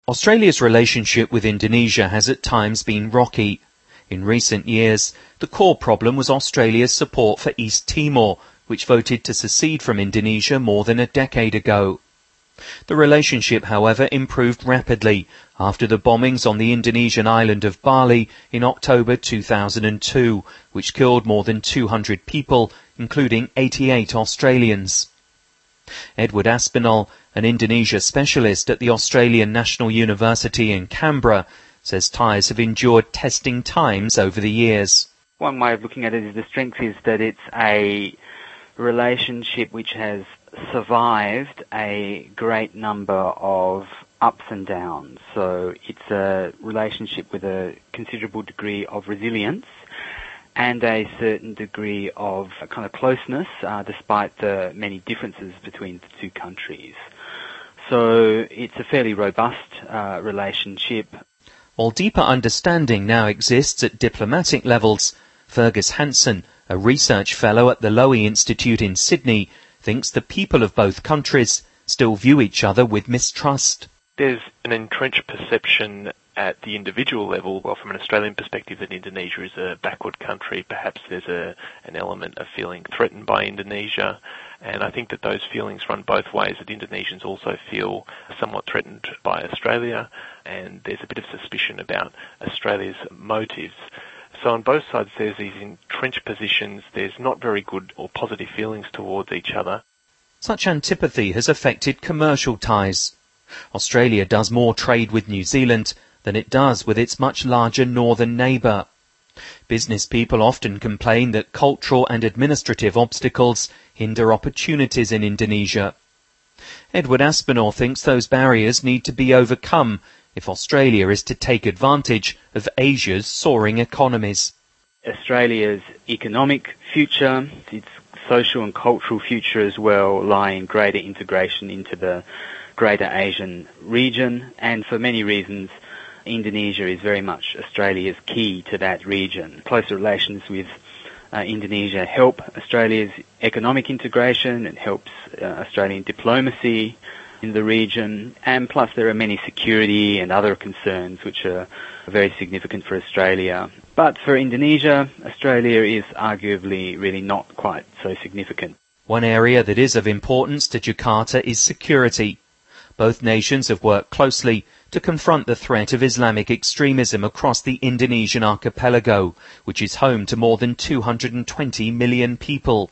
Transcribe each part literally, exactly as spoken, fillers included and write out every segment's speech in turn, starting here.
Australia's relationship with Indonesia has at times been rocky. In recent years, the core problem was Australia's support for East Timor, which voted to secede from Indonesia more than a decade ago. The relationship, however, improved rapidly after the bombings on the Indonesian island of Bali in October two thousand two, which killed more than two hundred people, including eighty-eight Australians. Edward Aspinall, an Indonesia specialist at the Australian National University in Canberra, says ties have endured testing times over the years. One way of looking at it is the strength is that it's a relationship which has survived a great number of ups and downs. So it's a relationship with a considerable degree of resilience and a certain degree of kind of closeness, uh, despite the many differences between the two countries. So it's a fairly robust uh, relationship. While deeper understanding now exists at diplomatic levels, Fergus Hanson, a research fellow at the Lowy Institute in Sydney, thinks the people of both countries still view each other with mistrust. There's an entrenched perception at the individual level, well, from an Australian perspective, that Indonesia is a backward country. Perhaps there's a, an element of feeling threatened by Indonesia, and I think that those feelings run both ways, that Indonesians also feel somewhat threatened by Australia, and there's a bit of suspicion about Australia's motives. So on both sides there's these entrenched positions, there's not very good or positive feelings towards each other. Such antipathy has affected commercial ties. Australia does more trade with New Zealand than it does with its much larger northern neighbour. Business people often complain that cultural and administrative obstacles hinder opportunities in Indonesia. Edward Aspinall thinks those barriers need to be overcome if Australia is to take advantage of Asia's soaring economies. Australia's economic future, its social and cultural future as well, lie in greater integration into the greater Asian region, and for many reasons Indonesia is very much Australia's key to that region. Closer relations with uh, Indonesia help Australia's economic integration, it helps uh, Australian diplomacy in the region, and plus there are many security and other concerns which are very significant for Australia. But for Indonesia, Australia is arguably really not quite so significant. One area that is of importance to Jakarta is security. Both nations have worked closely to confront the threat of Islamic extremism across the Indonesian archipelago, which is home to more than two hundred twenty million people.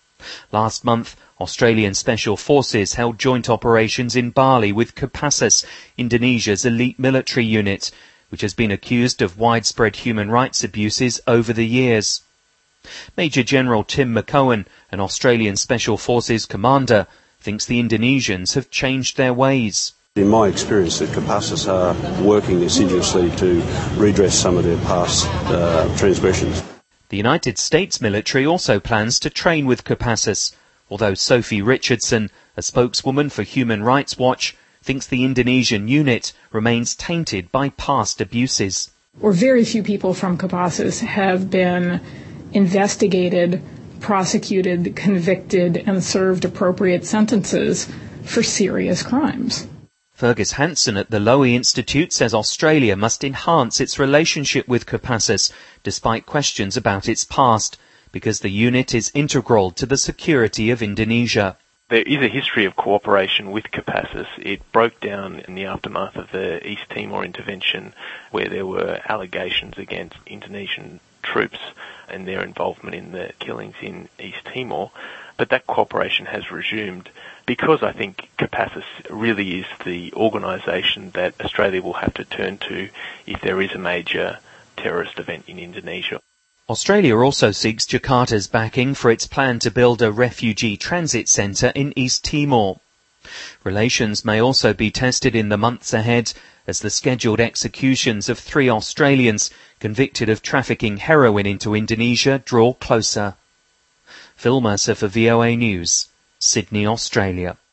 Last month, Australian Special Forces held joint operations in Bali with Kopassus, Indonesia's elite military unit, which has been accused of widespread human rights abuses over the years. Major General Tim McCowan, an Australian Special Forces commander, thinks the Indonesians have changed their ways. In my experience, the Kopassus are working assiduously to redress some of their past uh, transgressions. The United States military also plans to train with Kopassus, although Sophie Richardson, a spokeswoman for Human Rights Watch, thinks the Indonesian unit remains tainted by past abuses. Or very few people from Kopassus have been investigated, prosecuted, convicted, and served appropriate sentences for serious crimes. Fergus Hanson at the Lowy Institute says Australia must enhance its relationship with Kopassus, despite questions about its past, because the unit is integral to the security of Indonesia. There is a history of cooperation with Kopassus. It broke down in the aftermath of the East Timor intervention, where there were allegations against Indonesian troops and their involvement in the killings in East Timor. But that cooperation has resumed because I think Kopassus really is the organisation that Australia will have to turn to if there is a major terrorist event in Indonesia. Australia also seeks Jakarta's backing for its plan to build a refugee transit centre in East Timor. Relations may also be tested in the months ahead as the scheduled executions of three Australians convicted of trafficking heroin into Indonesia draw closer. Phil Mercer for V O A News, Sydney, Australia.